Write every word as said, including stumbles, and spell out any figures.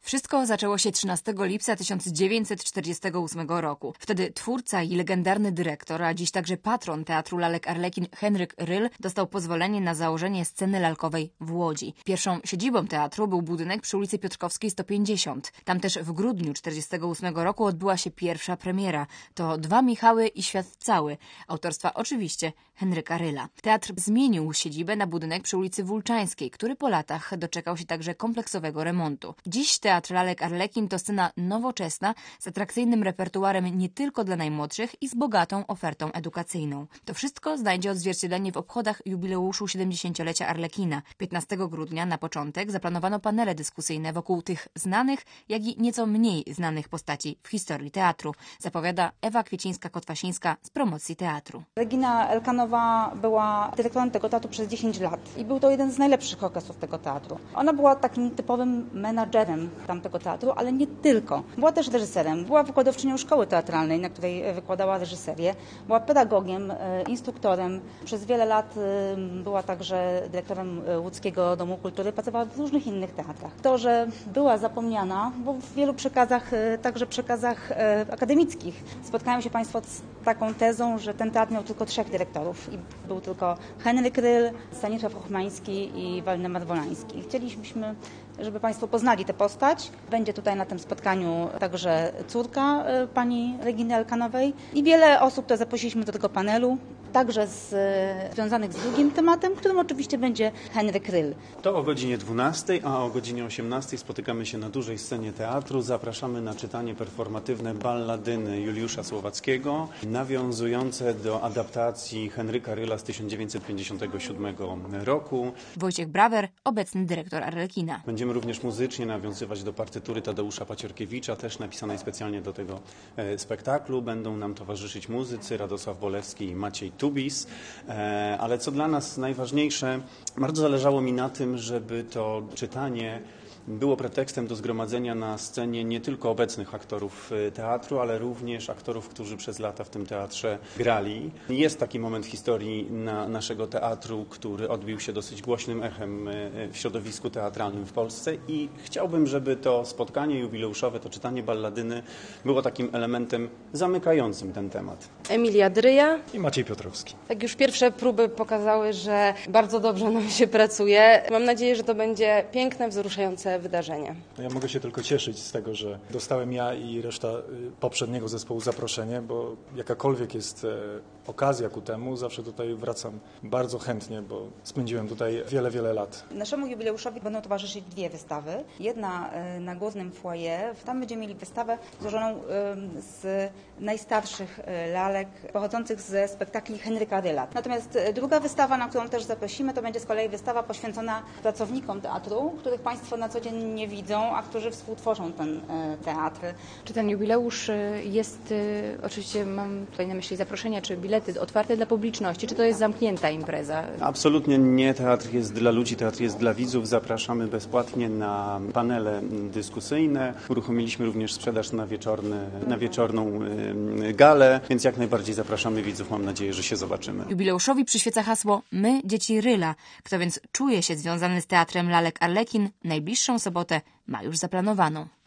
Wszystko zaczęło się trzynastego lipca tysiąc dziewięćset czterdziestego ósmego roku. Wtedy twórca i legendarny dyrektor, a dziś także patron Teatru Lalek Arlekin Henryk Ryl dostał pozwolenie na założenie sceny lalkowej w Łodzi. Pierwszą siedzibą teatru był budynek przy ulicy Piotrkowskiej sto pięćdziesiąt. Tam też w grudniu czterdziestego ósmego roku odbyła się pierwsza premiera. To Dwa Michały i Świat cały, autorstwa oczywiście Henryka Ryla. Teatr zmienił siedzibę na budynek przy ulicy Wulczańskiej, który po latach doczekał się także kompleksowego remontu. Dziś Teatr Lalek Arlekin to scena nowoczesna z atrakcyjnym repertuarem nie tylko dla najmłodszych i z bogatą ofertą edukacyjną. To wszystko znajdzie odzwierciedlenie w obchodach jubileuszu siedemdziesięciolecia Arlekina. piętnastego grudnia na początek zaplanowano panele dyskusyjne wokół tych znanych, jak i nieco mniej znanych postaci w historii teatru, zapowiada Ewa Kwiecińska-Kotwasińska z promocji teatru. Regina Elkanowa była dyrektorem tego teatru przez dziesięć lat i był to jeden z najlepszych okresów tego teatru. Ona była takim typowym menadżerem tamtego teatru, ale nie tylko. Była też reżyserem, była wykładowczynią szkoły teatralnej, na której wykładała reżyserię, była pedagogiem, instruktorem. Przez wiele lat była także dyrektorem Łódzkiego Domu Kultury, pracowała w różnych innych teatrach. To, że była zapomniana, bo w wielu przekazach, także przekazach akademickich, spotkają się Państwo z taką tezą, że ten teatr miał tylko trzech dyrektorów i był tylko Henryk Ryl, Stanisław Ochmański i Waldemar Wolański. Chcieliśmy, żeby Państwo poznali tę postać. Będzie tutaj na tym spotkaniu także córka pani Reginy Elkanowej i wiele osób, które zaprosiliśmy do tego panelu, także z, związanych z drugim tematem, którym oczywiście będzie Henryk Ryl. To o godzinie dwunastej, a o godzinie osiemnastej spotykamy się na dużej scenie teatru. Zapraszamy na czytanie performatywne balladyny Juliusza Słowackiego, nawiązujące do adaptacji Henryka Ryla z tysiąc dziewięćset pięćdziesiątego siódmego roku. Wojciech Brawer, obecny dyrektor Arlekina. Będziemy również muzycznie nawiązywać do partytury Tadeusza Paciorkiewicza, też napisanej specjalnie do tego spektaklu. Będą nam towarzyszyć muzycy Radosław Bolewski i Maciej Tubis, ale co dla nas najważniejsze, bardzo zależało mi na tym, żeby to czytanie było pretekstem do zgromadzenia na scenie nie tylko obecnych aktorów teatru, ale również aktorów, którzy przez lata w tym teatrze grali. Jest taki moment w historii na naszego teatru, który odbił się dosyć głośnym echem w środowisku teatralnym w Polsce i chciałbym, żeby to spotkanie jubileuszowe, to czytanie balladyny było takim elementem zamykającym ten temat. Emilia Dryja i Maciej Piotrowski. Tak, już pierwsze próby pokazały, że bardzo dobrze nam się pracuje. Mam nadzieję, że to będzie piękne, wzruszające wydarzenie. Ja mogę się tylko cieszyć z tego, że dostałem ja i reszta poprzedniego zespołu zaproszenie, bo jakakolwiek jest okazja ku temu, zawsze tutaj wracam bardzo chętnie, bo spędziłem tutaj wiele, wiele lat. Naszemu jubileuszowi będą towarzyszyć dwie wystawy. Jedna na górnym foyer. Tam będziemy mieli wystawę złożoną z najstarszych lalek pochodzących ze spektakli Henryka Ryla. Natomiast druga wystawa, na którą też zaprosimy, to będzie z kolei wystawa poświęcona pracownikom teatru, których Państwo na co dzień nie widzą, a którzy współtworzą ten teatr. Czy ten jubileusz jest, oczywiście mam tutaj na myśli zaproszenia, czy bilety otwarte dla publiczności, czy to jest zamknięta impreza? Absolutnie nie. Teatr jest dla ludzi, teatr jest dla widzów. Zapraszamy bezpłatnie na panele dyskusyjne. Uruchomiliśmy również sprzedaż na, wieczorny, na wieczorną galę, więc jak najbardziej zapraszamy widzów. Mam nadzieję, że się zobaczymy. Jubileuszowi przyświeca hasło My, dzieci Ryla. Kto więc czuje się związany z Teatrem Lalek Arlekin, najbliższą sobotę ma już zaplanowaną.